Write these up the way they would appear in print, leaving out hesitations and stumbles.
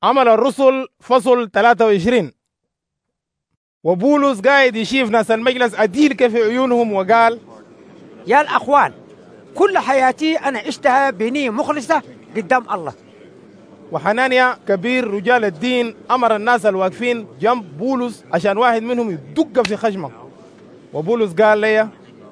عمل الرسل فصل 23. وبولس قاعد يشيف ناس المجلس عديل في عيونهم وقال: يا الأخوان، كل حياتي أنا عشتها بنية مخلصة قدام الله. وحنانيا كبير رجال الدين أمر الناس الواقفين جنب بولس عشان واحد منهم يدق في خشمه. وبولس قال لي: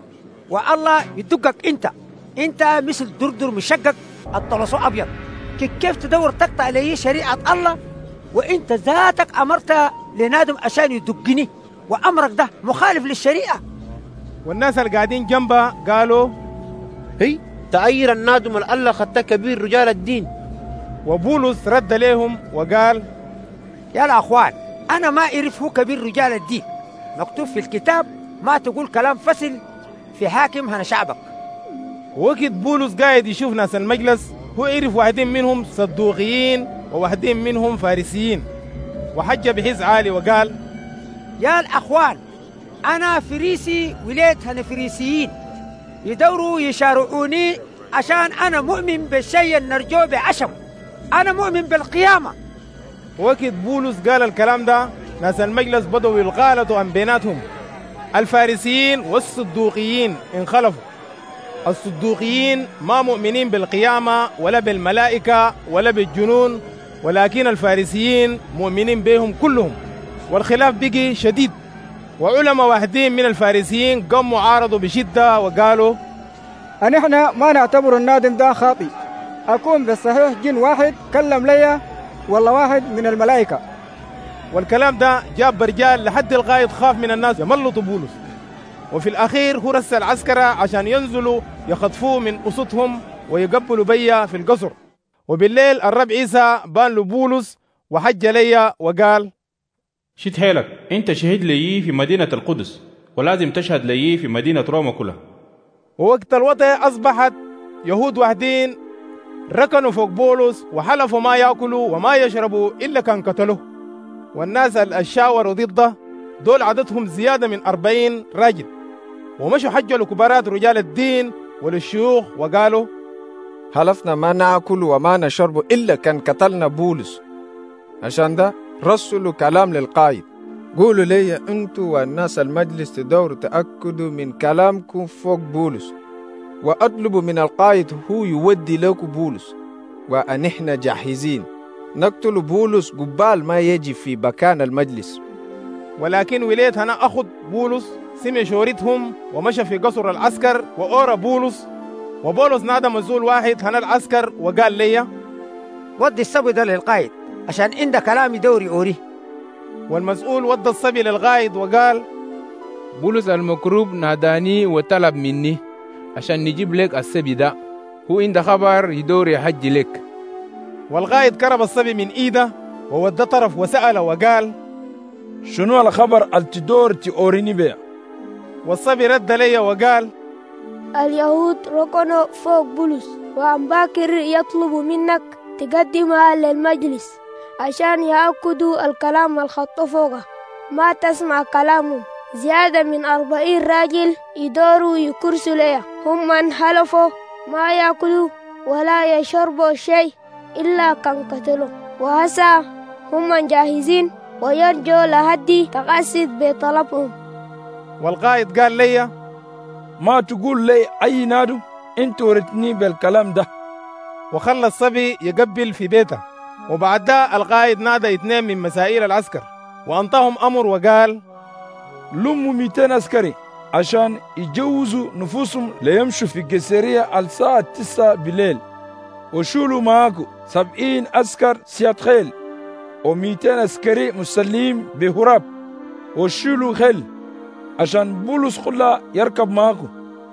والله يدقك انت مثل دردر مشقق الطلسو ابيض. كيف تدور تقطع لي شريعه الله وانت ذاتك امرت لنادم عشان يدقني، وامرك ده مخالف للشريعه. والناس اللي قاعدين جنبها قالوا: هي تأير النادم الله خدت كبير رجال الدين. وبولس رد لهم وقال: يا الاخوان، انا ما اعرف هو كبير رجال الدين. مكتوب في الكتاب ما تقول كلام فصل في حاكم هنا شعبك. وقت بولس قاعد يشوف ناس المجلس هو يعرف واحدين منهم صدوقيين وواحدين منهم فارسيين، وحج بحز عالي وقال: يا الأخوان، أنا فريسي وليت هنا فريسيين يدوروا يشارعوني عشان أنا مؤمن بالشيء النرجو بعشم. أنا مؤمن بالقيامة. وقت بولس قال الكلام ده ناس المجلس بدوا يلغالطوا عن بيناتهم. الفارسيين والصدوقيين انخلفوا. الصدوقيين ما مؤمنين بالقيامة ولا بالملائكة ولا بالجنون، ولكن الفارسيين مؤمنين بهم كلهم، والخلاف بقي شديد. وعلماء واحدين من الفارسيين قاموا عارضوا بشدة وقالوا: احنا ما نعتبر النادم ده خاطئ. أكون بالصحيح جن واحد كلم لي ولا واحد من الملائكة. والكلام ده جاب رجال لحد الغاية خاف من الناس يملطوا بولس. وفي الأخير هو رسل العسكرة عشان ينزلوا يخطفوه من أسطهم ويقبلوا بيا في القصر. وبالليل الرب عيسى بان له بولس وحج لي وقال: شد حيلك، انت شهد لي في مدينة القدس ولازم تشهد لي في مدينة روما كلها. ووقت الوطء أصبحت يهود واحدين ركنوا فوق بولس وحلفوا ما يأكلوا وما يشربوا إلا كان قتلوه. والناس الشاوروا ضده دول عددهم زيادة من 40 راجل، ومشوا حجوا لكبارات رجال الدين وللشيوخ وقالوا: حلفنا ما ناكل وما نشرب إلا كان قتلنا بولس. عشان ده رسلوا كلام للقائد، قولوا لي انتوا والناس المجلس تدوروا تأكدوا من كلامكم فوق بولس، وأطلبوا من القائد هو يودي لكم بولس، ونحن جاهزين نقتل بولس قبال ما يجي في مكان المجلس. ولكن وليت أنا أخذ بولس سمع شورتهم ومشى في قصر العسكر وأورى بولس. وبولس نادى مسؤول واحد هنا العسكر وقال لي: ودي الصبي ده للقائد عشان عنده كلام يدوري أوريه. والمسؤول ودى الصبي للقائد وقال: بولس المكروب ناداني وطلب مني عشان نجيب لك الصبي ده، هو عنده خبر يدور يحج لك. والقائد كرب الصبي من إيده وودى طرف وسأله وقال: شنو الخبر التدور توريني بيه؟ والصبي رد لي وقال: اليهود ركنوا فوق بولس وعم باكر يطلبوا منك تقدمها للمجلس عشان يأكدوا الكلام الخط فوقه. ما تسمع كلامهم. زيادة من 40 راجل يدوروا يكرسوا ليه، هم من حلفوا ما يأكلوا ولا يشربوا شيء إلا كان قتلوا، وهسا هم جاهزين ويرجوا لهدي تقصد بطلبهم. والقائد قال لي: ما تقول لي أي نادو، انت ورتني بالكلام ده. وخلى الصبي يقبل في بيته. وبعد ده القائد نادى 2 من مسائل العسكر وأنطاهم أمر وقال: لموا 200 عسكري عشان يجوزوا نفوسهم ليمشوا في القيسرية الساعة 9 بالليل، وشولوا معاكم 70 عسكر سياد خيل و200 عسكري مسلمين بهراب، وشولوا خيل عشان بولس كلها يركب معاكم،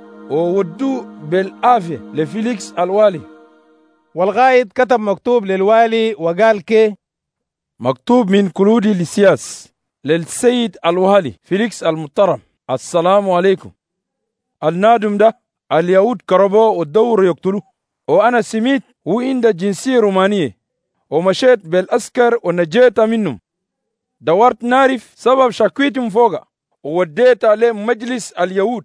وودوه بالعافية لفيليكس الوالي. والقائد كتب مكتوب للوالي وقال كي: مكتوب من كلودي لسياس للسيد الوالي فيليكس المحترم، السلام عليكم. النادم ده اليهود كربوه والدور يقتلوه، وأنا سميت وعند جنسية رومانية ومشيت بالأسكر ونجيت منهم. دورت نعرف سبب شكويتهم فوقا ووديت عليه مجلس اليهود،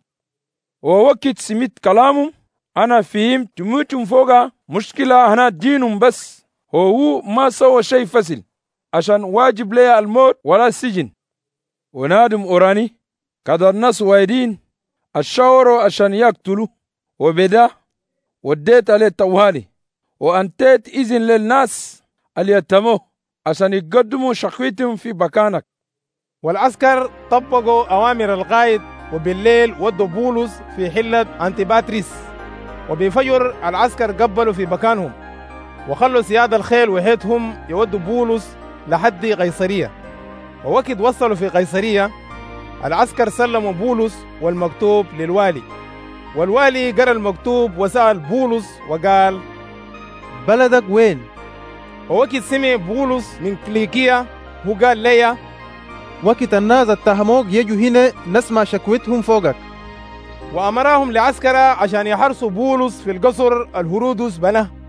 ووقت سميت كلامهم أنا فهمت موتهم فوقا مشكلة هنا دينهم بس، هو ما سوى شيء فصل عشان واجب لي الموت ولا السجن. ونادم أوراني كذا الناس وايدين الشاوروا عشان يقتلوا، وبدا وديت عليه طوالي وأنتيت إذن للناس اللي يتموا عشان يقدموا شكوتهم في مكانك. والعسكر طبقوا أوامر القائد، وبالليل ودوا بولس في حلة أنتيباتريس، وبفجر العسكر قبلوا في مكانهم وخلوا سياد الخيل وحيتهم يودوا بولس لحد قيصرية. ووقت وصلوا في قيصرية العسكر سلموا بولس والمكتوب للوالي، والوالي قرأ المكتوب وسأل بولس وقال: بلدك وين؟ ووقت سمع بولس من كليكية هو قال لي: وقت الناس اتهموك يجوا هنا نسمع شكوتهم فوقك. وأمرهم لعسكرة عشان يحرسوا بولس في القصر الهرودس بناه.